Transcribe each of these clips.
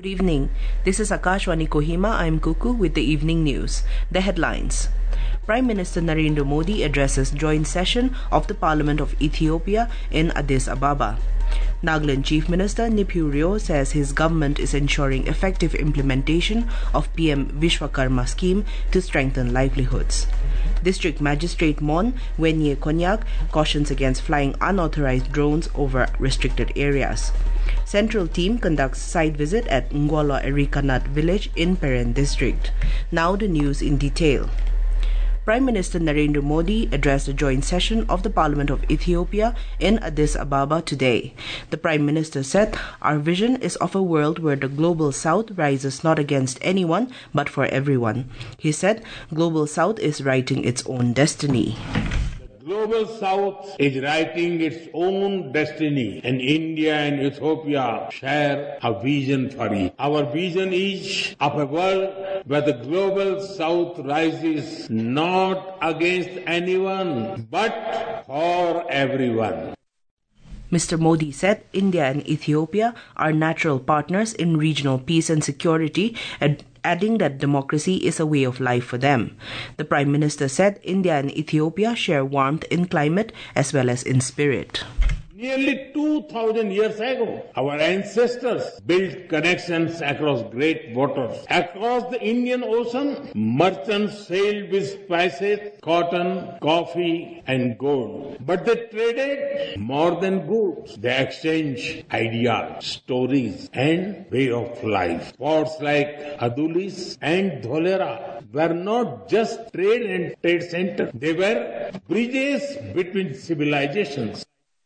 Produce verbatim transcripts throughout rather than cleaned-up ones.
Good evening. This is Akashwani Kohima. I am Kuku with the evening news. The headlines. Prime Minister Narendra Modi addresses joint session of the Parliament of Ethiopia in Addis Ababa. Nagaland Chief Minister Neiphiu Rio says his government is ensuring effective implementation of P M Vishwakarma scheme to strengthen livelihoods. District Magistrate Mon Wenye Konyak cautions against flying unauthorized drones over restricted areas. Central team conducts site visit at Ngwala Erikanat village in Peren district. Now the news in detail. Prime Minister Narendra Modi addressed a joint session of the Parliament of Ethiopia in Addis Ababa today. The Prime Minister said, "Our vision is of a world where the Global South rises not against anyone but for everyone." He said, "Global South is writing its own destiny." Global South is writing its own destiny, and India and Ethiopia share a vision for it. Our vision is of a world where the Global South rises not against anyone, but for everyone. Mister Modi said India and Ethiopia are natural partners in regional peace and security, and adding that democracy is a way of life for them. The Prime Minister said India and Ethiopia share warmth in climate as well as in spirit. Nearly two thousand years ago, our ancestors built connections across great waters. Across the Indian Ocean, merchants sailed with spices, cotton, coffee, and gold. But they traded more than goods. They exchanged ideas, stories, and way of life. Ports like Adulis and Dholera were not just trade and trade centers. They were bridges between civilizations.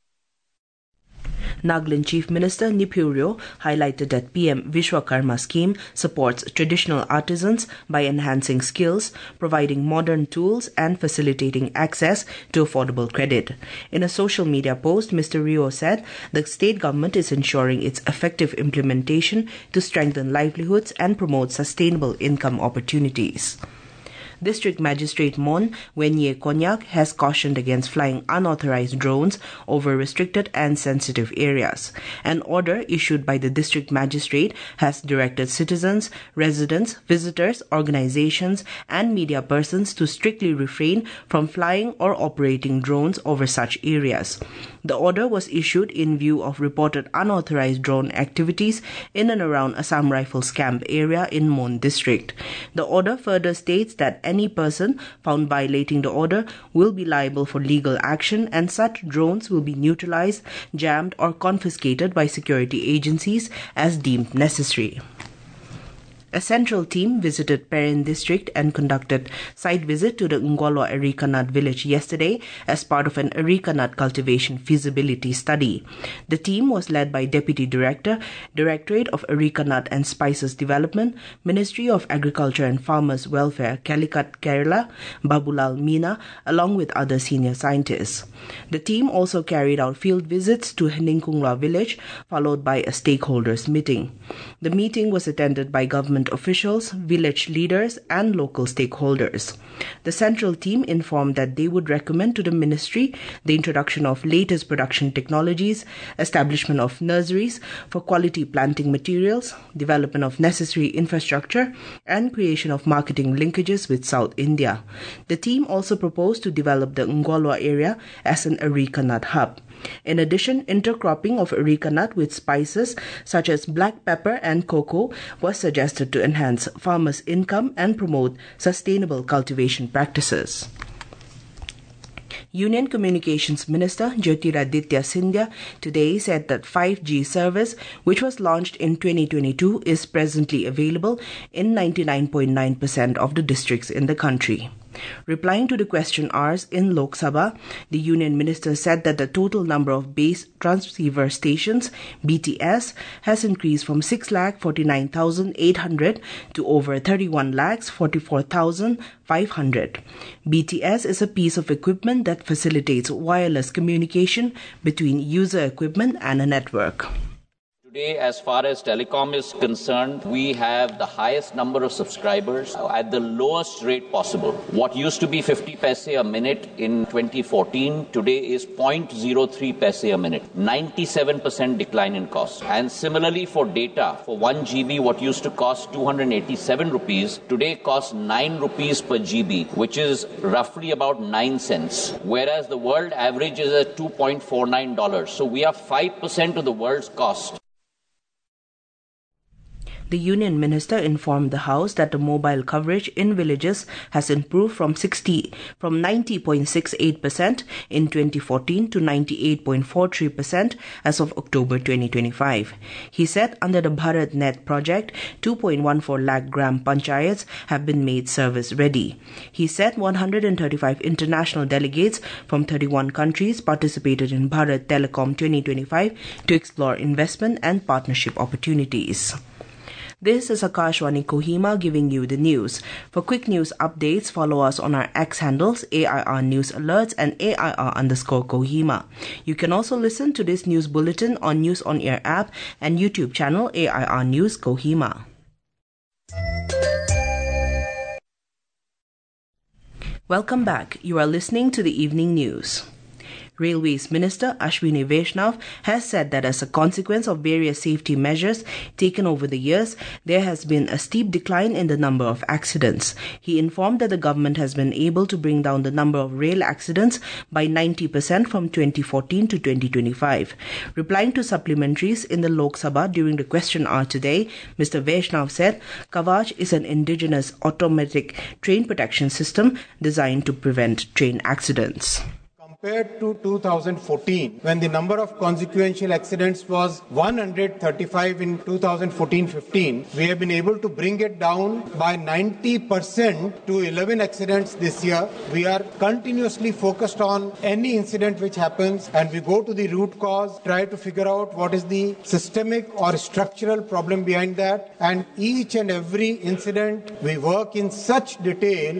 Nagaland Chief Minister Neiphiu Rio highlighted that P M Vishwakarma scheme supports traditional artisans by enhancing skills, providing modern tools and facilitating access to affordable credit. In a social media post, Mister Rio said the state government is ensuring its effective implementation to strengthen livelihoods and promote sustainable income opportunities. District Magistrate Mon Wenye Konyak has cautioned against flying unauthorized drones over restricted and sensitive areas. An order issued by the District Magistrate has directed citizens, residents, visitors, organizations, and media persons to strictly refrain from flying or operating drones over such areas. The order was issued in view of reported unauthorized drone activities in and around Assam Rifles Camp area in Mon district. The order further states that any person found violating the order will be liable for legal action, and such drones will be neutralized, jammed, or confiscated by security agencies as deemed necessary. A central team visited Peren district and conducted site visit to the Ngwala Erikanat village yesterday as part of an Erikanat cultivation feasibility study. The team was led by Deputy Director, Directorate of Erikanat and Spices Development, Ministry of Agriculture and Farmers Welfare, Calicut, Kerala, Babulal Meena, along with other senior scientists. The team also carried out field visits to Heninkungla village, followed by a stakeholders meeting. The meeting was attended by government officials, village leaders, and local stakeholders. The central team informed that they would recommend to the ministry the introduction of latest production technologies, establishment of nurseries for quality planting materials, development of necessary infrastructure, and creation of marketing linkages with South India. The team also proposed to develop the Ngwala area as an Erikanat hub. In addition, intercropping of areca nut with spices such as black pepper and cocoa was suggested to enhance farmers' income and promote sustainable cultivation practices. Union Communications Minister Jyotiraditya Scindia today said that five G service, which was launched in twenty twenty-two, is presently available in ninety-nine point nine percent of the districts in the country. Replying to the question hours in Lok Sabha, the Union Minister said that the total number of base transceiver stations, B T S, has increased from six lakh forty-nine thousand eight hundred to over thirty-one lakh forty-four thousand five hundred. B T S is a piece of equipment that facilitates wireless communication between user equipment and a network. Today, as far as telecom is concerned, we have the highest number of subscribers at the lowest rate possible. What used to be fifty paise a minute in twenty fourteen, today is zero point zero three paise a minute. ninety-seven percent decline in cost. And similarly for data, for one G B, what used to cost two hundred eighty-seven rupees, today costs nine rupees per G B, which is roughly about nine cents. Whereas the world average is at two point four nine dollars. So we are five percent of the world's cost. The union minister informed the House that the mobile coverage in villages has improved from sixty from ninety point six eight percent in twenty fourteen to ninety-eight point four three percent as of October twenty twenty-five. He said under the BharatNet project, two point one four lakh gram panchayats have been made service ready. He said one hundred thirty-five international delegates from thirty-one countries participated in Bharat Telecom twenty twenty-five to explore investment and partnership opportunities. This is Akashwani Kohima giving you the news. For quick news updates, follow us on our X handles, A I R News Alerts and A I R underscore Kohima. You can also listen to this news bulletin on News on Air app and YouTube channel A I R News Kohima. Welcome back. You are listening to the evening news. Railways Minister Ashwini Vaishnav has said that as a consequence of various safety measures taken over the years, there has been a steep decline in the number of accidents. He informed that the government has been able to bring down the number of rail accidents by ninety percent from twenty fourteen to twenty twenty-five. Replying to supplementaries in the Lok Sabha during the question hour today, Mister Vaishnav said Kavach is an indigenous automatic train protection system designed to prevent train accidents. Compared to two thousand fourteen, when the number of consequential accidents was one hundred thirty-five in two thousand fourteen fifteen, we have been able to bring it down by ninety percent to eleven accidents this year. We are continuously focused on any incident which happens and we go to the root cause, try to figure out what is the systemic or structural problem behind that, and each and every incident we work in such detail.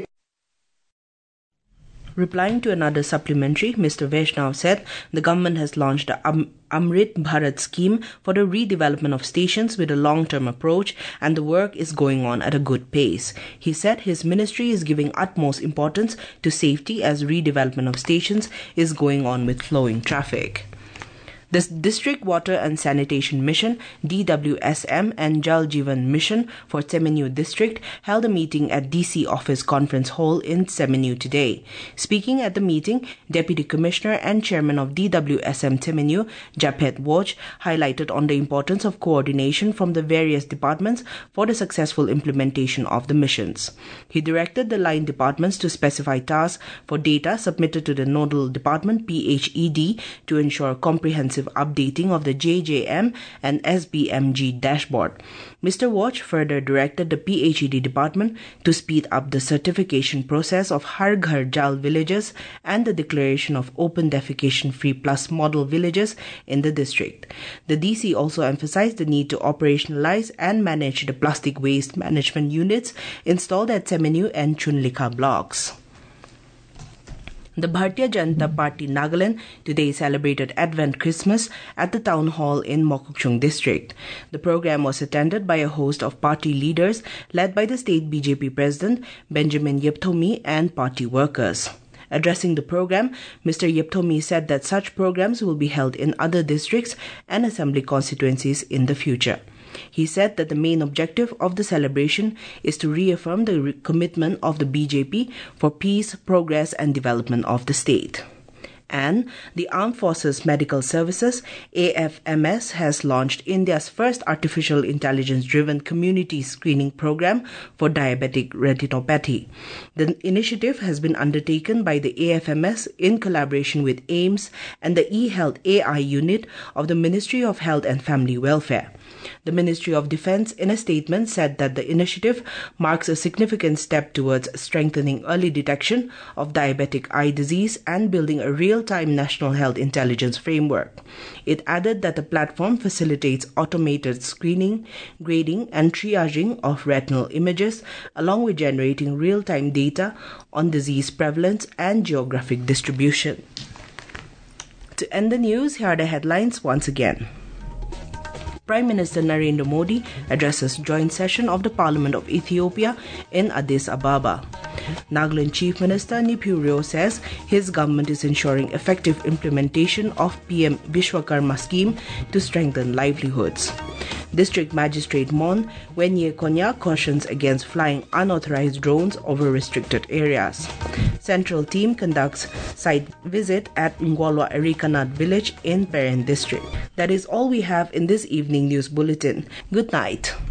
Replying to another supplementary, Mister Vaishnav said the government has launched the Am- Amrit Bharat scheme for the redevelopment of stations with a long-term approach, and the work is going on at a good pace. He said his ministry is giving utmost importance to safety as redevelopment of stations is going on with flowing traffic. The District Water and Sanitation Mission, D W S M, and Jal Jeevan Mission for Seminyu District held a meeting at D C Office Conference Hall in Seminyu today. Speaking at the meeting, Deputy Commissioner and Chairman of D W S M Seminyu, Japhet Woj, highlighted on the importance of coordination from the various departments for the successful implementation of the missions. He directed the line departments to specify tasks for data submitted to the nodal department P H E D to ensure comprehensive updating of the J J M and S B M G dashboard. Mister Watch further directed the P H E D department to speed up the certification process of Har Ghar Jal villages and the declaration of open defecation free plus model villages in the district. The D C also emphasized the need to operationalize and manage the plastic waste management units installed at Seminyu and Chunlika blocks. The Bharatiya Janata Party Nagaland today celebrated Advent Christmas at the town hall in Mokokchung district. The program was attended by a host of party leaders led by the state B J P president Benjamin Yepthomi and party workers. Addressing the program, Mister Yepthomi said that such programs will be held in other districts and assembly constituencies in the future. He said that the main objective of the celebration is to reaffirm the re- commitment of the B J P for peace, progress and development of the state. And the Armed Forces Medical Services, A F M S, has launched India's first artificial intelligence-driven community screening program for diabetic retinopathy. The initiative has been undertaken by the A F M S in collaboration with AIIMS and the eHealth A I unit of the Ministry of Health and Family Welfare. The Ministry of Defence, in a statement, said that the initiative marks a significant step towards strengthening early detection of diabetic eye disease and building a real-time national health intelligence framework. It added that the platform facilitates automated screening, grading and triaging of retinal images, along with generating real-time data on disease prevalence and geographic distribution. To end the news, here are the headlines once again. Prime Minister Narendra Modi addresses joint session of the Parliament of Ethiopia in Addis Ababa. Nagaland Chief Minister Nipurio says his government is ensuring effective implementation of P M Vishwakarma scheme to strengthen livelihoods. District Magistrate Mon Wenye Konya cautions against flying unauthorized drones over restricted areas. Central team conducts site visit at Ngwalwa Erikanad village in Peren district. That is all we have in this evening news bulletin. Good night.